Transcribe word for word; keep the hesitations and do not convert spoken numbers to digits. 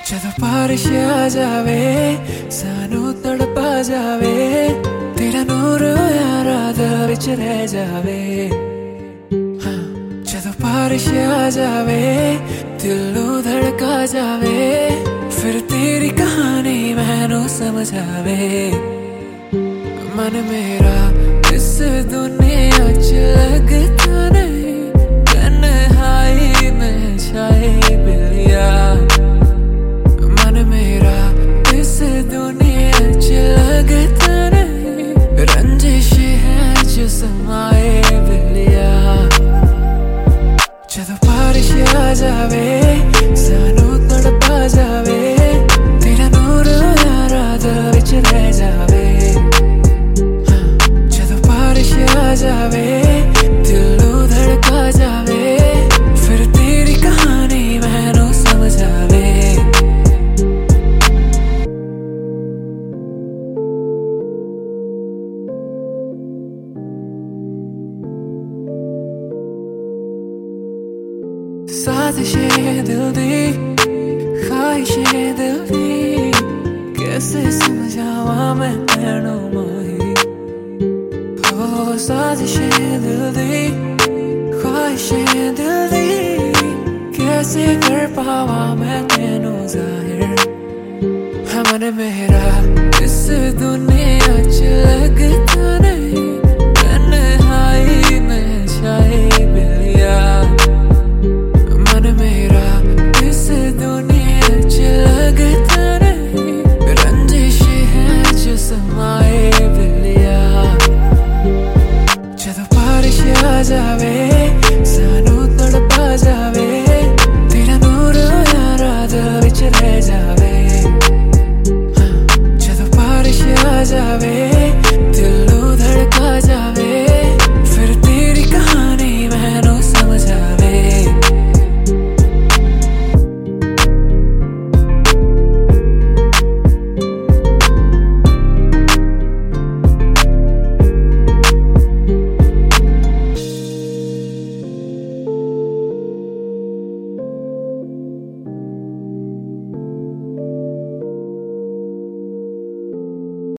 ਜਦੋਂ ਬਾਰਿਸ਼ ਆ ਜਾਵੇ ਸਾਨੂੰ ਤੜਪਾ ਜਾਵੇ ਤੇਰਾ ਨੂਰ ਯਾਰਾ ਦਿਲ ਵਿੱਚ ਰਹਿ ਜਾਵੇ ਹਾਂ ਜਦੋਂ ਬਾਰਿਸ਼ ਆ ਜਾਵੇ ਦਿਲ ਨੂੰ ਧੜਕਾ ਜਾਵੇ ਫਿਰ ਤੇਰੀ ਕਹਾਣੀ ਮੈਨੂੰ ਸਮਝ ਆਵੇ मन मेरा इस दुनिया च लगता नहीं तन्हाई में छाए बिलिया मन मेरा इस दुनिया च लगता नहीं रंजिश है जो समाए बिलिया जदों बारिश आ जावे सानू तड़पा जावे तेरा नूर यारा दिल विच रह जावे जावे दिल नू धड़का जावे फिर तेरी कहानी मैनू समझ आवे साजिशें दिल दी ख्वाहिशें दिल दी कैसे समझावा मैं मैनू माही साजिशें दिल दी ख्वाहिशें दिल दी कैसे कर पावा मैं तेनू जाहिर है मन मेरा इस दुनिया च लगता नहीं